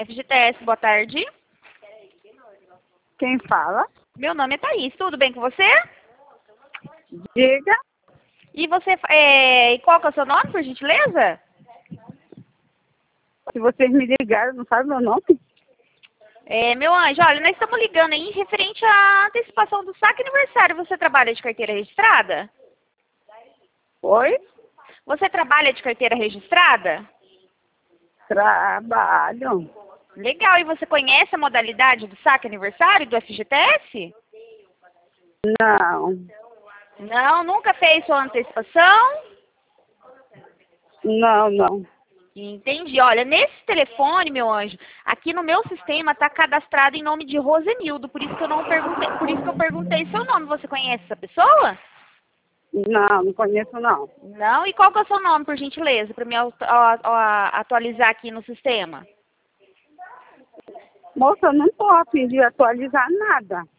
FGTS, boa tarde. Quem fala? Meu nome é Thaís, tudo bem com você? Diga. E você, qual que é o seu nome, por gentileza? Se vocês me ligaram, não sabe meu nome? Meu anjo, olha, nós estamos ligando aí referente à antecipação do saque aniversário. Você trabalha de carteira registrada? Oi? Você trabalha de carteira registrada? Trabalho. Legal, e você conhece a modalidade do saque aniversário do FGTS? Não. Não, nunca fez sua antecipação? Não. Entendi. Olha, nesse telefone, meu anjo, aqui no meu sistema está cadastrado em nome de Rosenildo, por isso que eu perguntei seu nome. Você conhece essa pessoa? Não conheço não. Não? E qual que é o seu nome, por gentileza, para me atualizar aqui no sistema? Moça, eu não tô a fim de atualizar nada.